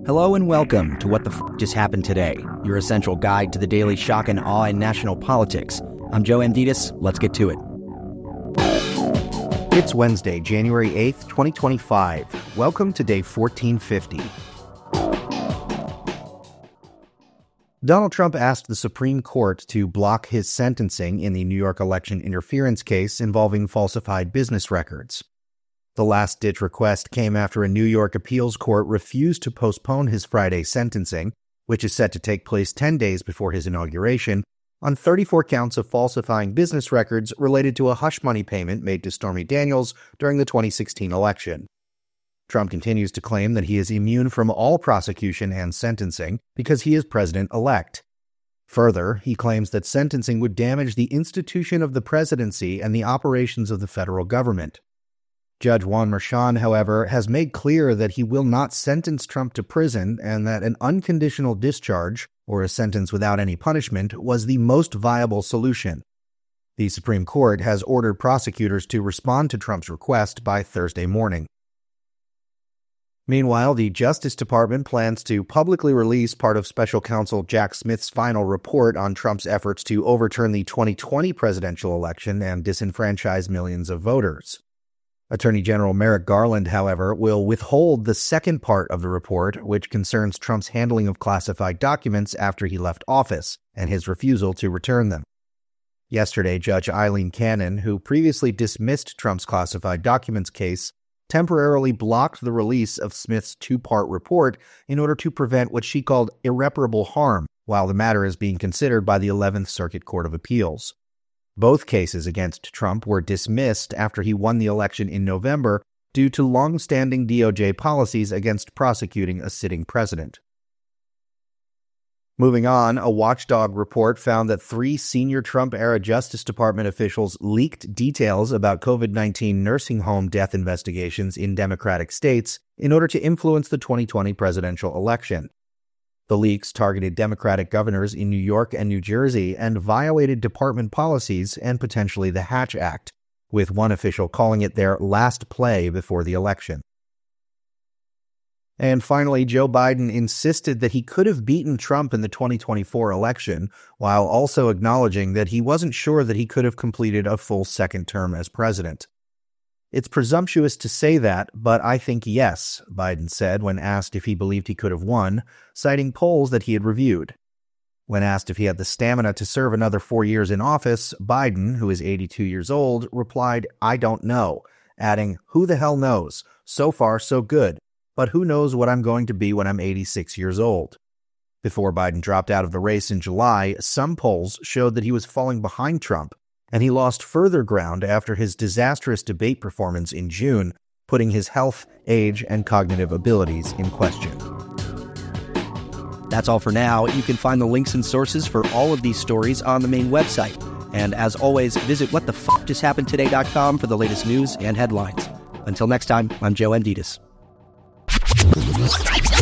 Hello and welcome to What the Just Happened Today, your essential guide to the daily shock and awe in national politics. I'm Joe Amditis. Let's get to it. It's Wednesday, January 8th, 2025. Welcome to day 1450. Donald Trump asked the Supreme Court to block his sentencing in the New York election interference case involving falsified business records. The last-ditch request came after a New York appeals court refused to postpone his Friday sentencing, which is set to take place 10 days before his inauguration, on 34 counts of falsifying business records related to a hush money payment made to Stormy Daniels during the 2016 election. Trump continues to claim that he is immune from all prosecution and sentencing because he is president-elect. Further, he claims that sentencing would damage the institution of the presidency and the operations of the federal government. Judge Juan Merchan, however, has made clear that he will not sentence Trump to prison and that an unconditional discharge, or a sentence without any punishment, was the most viable solution. The Supreme Court has ordered prosecutors to respond to Trump's request by Thursday morning. Meanwhile, the Justice Department plans to publicly release part of Special Counsel Jack Smith's final report on Trump's efforts to overturn the 2020 presidential election and disenfranchise millions of voters. Attorney General Merrick Garland, however, will withhold the second part of the report, which concerns Trump's handling of classified documents after he left office and his refusal to return them. Yesterday, Judge Eileen Cannon, who previously dismissed Trump's classified documents case, temporarily blocked the release of Smith's two-part report in order to prevent what she called irreparable harm, while the matter is being considered by the 11th Circuit Court of Appeals. Both cases against Trump were dismissed after he won the election in November due to long-standing DOJ policies against prosecuting a sitting president. Moving on, a watchdog report found that 3 senior Trump-era Justice Department officials leaked details about COVID-19 nursing home death investigations in Democratic states in order to influence the 2020 presidential election. The leaks targeted Democratic governors in New York and New Jersey and violated department policies and potentially the Hatch Act, with one official calling it their last play before the election. And finally, Joe Biden insisted that he could have beaten Trump in the 2024 election, while also acknowledging that he wasn't sure that he could have completed a full second term as president. "It's presumptuous to say that, but I think yes," Biden said when asked if he believed he could have won, citing polls that he had reviewed. When asked if he had the stamina to serve another 4 years in office, Biden, who is 82 years old, replied, "I don't know," adding, "Who the hell knows? So far, so good. But who knows what I'm going to be when I'm 86 years old." Before Biden dropped out of the race in July, some polls showed that he was falling behind Trump, and he lost further ground after his disastrous debate performance in June, putting his health, age, and cognitive abilities in question. That's all for now. You can find the links and sources for all of these stories on the main website. And as always, visit whatthefjusthappenedtoday.com for the latest news and headlines. Until next time, I'm Joe Amditis.